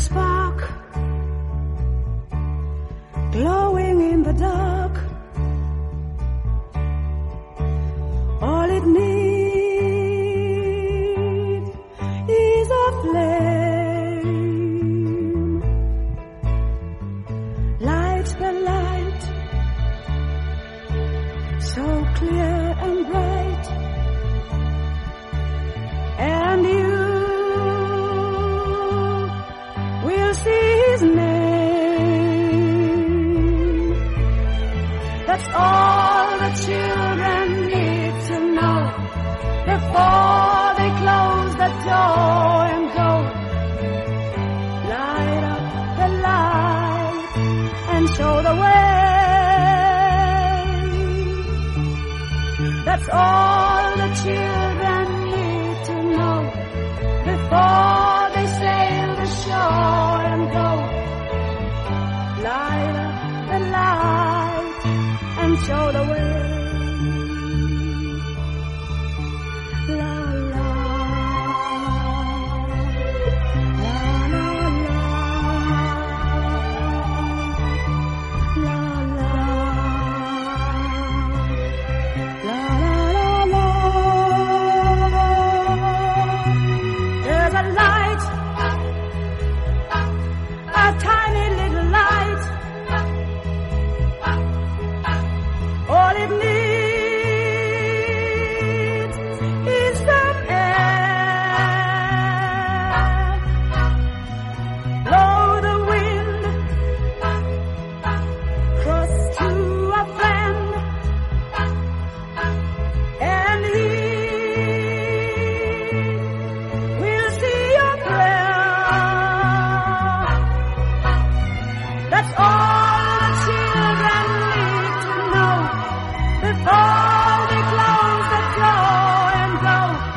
spark glowing in the dark. All it needs is a flame. Light the light, so clear and bright, and you will see his name. That's all the children need to know before they close the door and go. Light up the light and show the way. That's all the children need to know before they sail the shore and go. Light up the light and show the way. La la, la la la, la la, la la la. There's a light, a tiny little light. All it needs is some air. Blow the wind, cross to a friend, and he will see your prayer. That's all the children need to know before they close the door and go.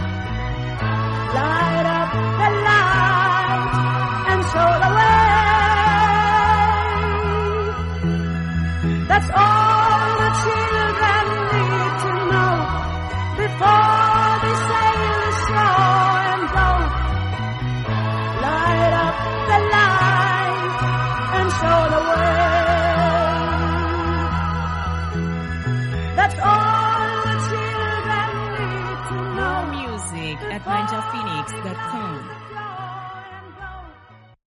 Light up the light and show the way. That's all